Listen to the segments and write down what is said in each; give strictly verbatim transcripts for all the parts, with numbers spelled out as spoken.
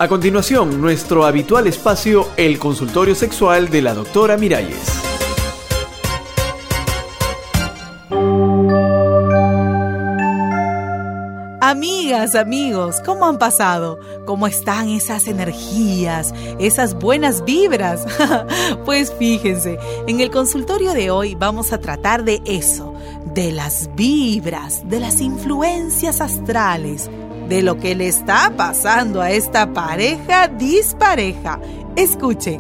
A continuación, nuestro habitual espacio, el consultorio sexual de la doctora Miralles. Amigas, amigos, ¿cómo han pasado? ¿Cómo están esas energías, esas buenas vibras? Pues fíjense, en el consultorio de hoy vamos a tratar de eso, de las vibras, de las influencias astrales, de lo que le está pasando a esta pareja dispareja. Escuchen.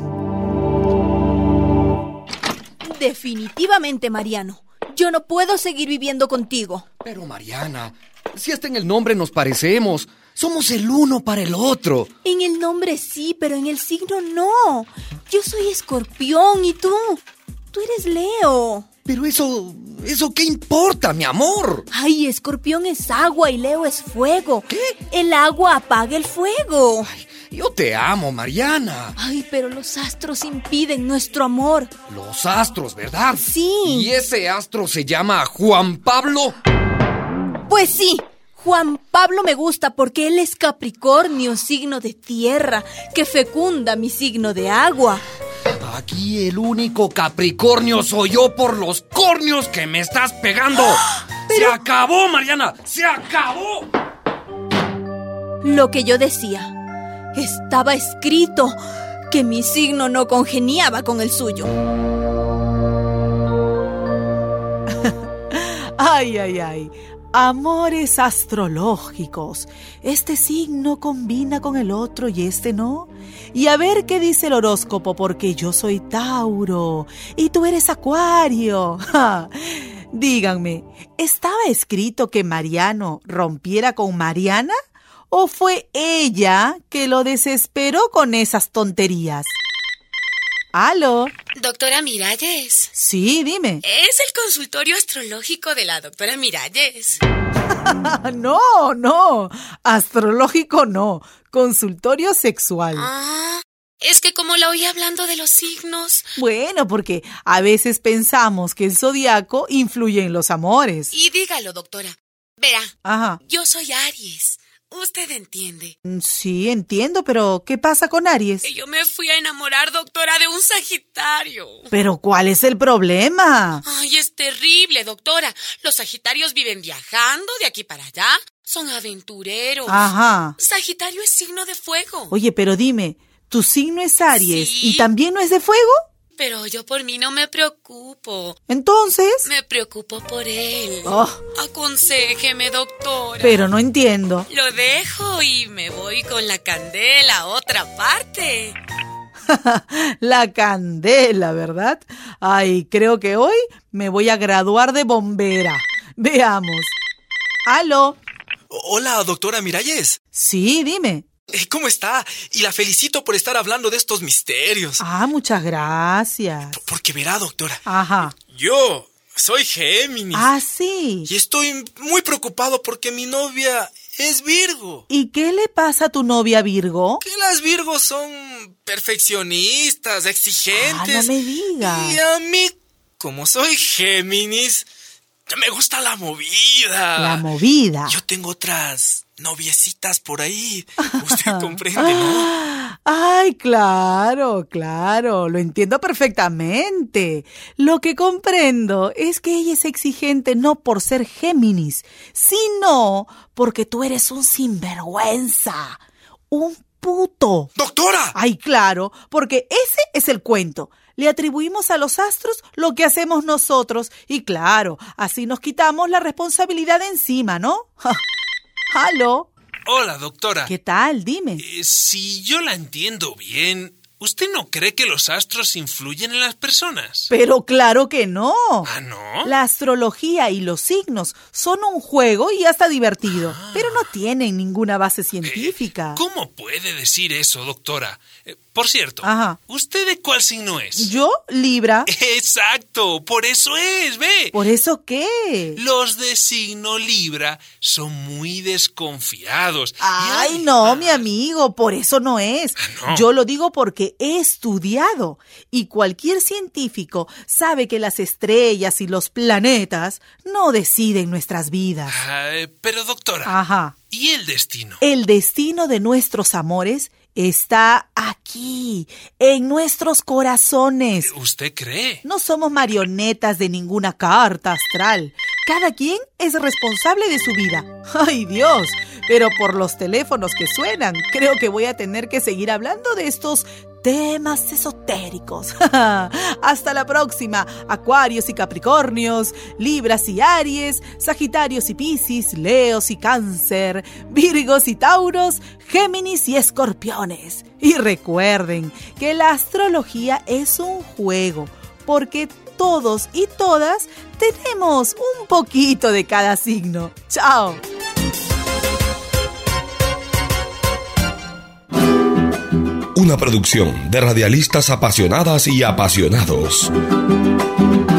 Definitivamente, Mariano, yo no puedo seguir viviendo contigo. Pero Mariana, si hasta en el nombre nos parecemos, somos el uno para el otro. En el nombre sí, pero en el signo no. Yo soy Escorpión y tú, tú eres Leo. Pero eso, ¿eso qué importa, mi amor? Ay, Escorpión es agua y Leo es fuego. ¿Qué? El agua apaga el fuego. Ay, yo te amo, Mariana. Ay, pero los astros impiden nuestro amor. Los astros, ¿verdad? Sí. ¿Y ese astro se llama Juan Pablo? Pues sí, Juan Pablo me gusta porque él es Capricornio, signo de tierra, que fecunda mi signo de agua. Aquí el único Capricornio soy yo por los cornios que me estás pegando. Pero... ¡Se acabó, Mariana! ¡Se acabó! Lo que yo decía, estaba escrito que mi signo no congeniaba con el suyo. Ay, ay, ay. Amores astrológicos. Este signo combina con el otro y este no. Y a ver qué dice el horóscopo, porque yo soy Tauro y tú eres Acuario. Ja. Díganme, ¿estaba escrito que Mariano rompiera con Mariana? ¿O fue ella que lo desesperó con esas tonterías? ¿Aló? Doctora Miralles. Sí, dime. Es el consultorio astrológico de la doctora Miralles. No, no, astrológico no, consultorio sexual. Ah, es que como la oí hablando de los signos. Bueno, porque a veces pensamos que el zodiaco influye en los amores. Y dígalo, doctora. Verá, Ajá. yo soy Aries. Usted entiende. Sí, entiendo, pero ¿qué pasa con Aries? Que yo me fui a enamorar, doctora, de un Sagitario. ¿Pero cuál es el problema? Ay, es terrible, doctora. Los Sagitarios viven viajando de aquí para allá. Son aventureros. Ajá. Sagitario es signo de fuego. Oye, pero dime, ¿tu signo es Aries Sí. y también no es de fuego? Pero yo por mí no me preocupo. Entonces... Me preocupo por él. Oh, Aconséjeme, doctora. pero no entiendo. Lo dejo y me voy con la candela a otra parte. La candela, ¿verdad? Ay, creo que hoy me voy a graduar de bombera. Veamos. ¿Aló? Hola, doctora Miralles. Sí, dime. ¿Cómo está? Y la felicito por estar hablando de estos misterios. Ah, muchas gracias. P- Porque verá, doctora. Ajá. Yo soy Géminis. Ah, sí. Y estoy muy preocupado porque mi novia es Virgo. ¿Y qué le pasa a tu novia Virgo? Que las Virgos son perfeccionistas, exigentes. Ah, no me digas. Y a mí, como soy Géminis, me gusta la movida. La movida. Yo tengo otras noviecitas por ahí. Usted comprende, ¿no? Ay, claro, claro, lo entiendo perfectamente. Lo que comprendo es que ella es exigente no por ser Géminis, sino porque tú eres un sinvergüenza, un puto. ¡Doctora! Ay, claro, porque ese es el cuento. Le atribuimos a los astros lo que hacemos nosotros y claro, así nos quitamos la responsabilidad de encima, ¿no? ¿Aló? Hola, doctora. ¿Qué tal? Dime. Eh, si yo la entiendo bien, ¿usted no cree que los astros influyen en las personas? Pero claro que no. ¿Ah, no? La astrología y los signos son un juego y hasta divertido, Ah. pero no tienen ninguna base científica. Eh, ¿Cómo puede decir eso, doctora? Eh, por cierto, Ajá. ¿usted de cuál signo es? ¿Yo? Libra. Exacto, por eso es, ve. ¿Por eso qué? Los de signo Libra son muy desconfiados. Ay, Y no, además- mi amigo, por eso no es. Ah, no. Yo lo digo porque he estudiado y cualquier científico sabe que las estrellas y los planetas no deciden nuestras vidas. Ah, eh, pero, doctora, Ajá. ¿y el destino? El destino de nuestros amores está aquí, en nuestros corazones. ¿Usted cree? No somos marionetas de ninguna carta astral. Cada quien es responsable de su vida. ¡Ay, Dios! Pero por los teléfonos que suenan, creo que voy a tener que seguir hablando de estos temas esotéricos. Hasta la próxima, Acuarios y Capricornios, Libras y Aries, Sagitarios y Piscis, Leos y Cáncer, Virgos y Tauros, Géminis y Escorpiones. Y recuerden que la astrología es un juego, porque todos y todas tenemos un poquito de cada signo. ¡Chao! Una producción de radialistas apasionadas y apasionados.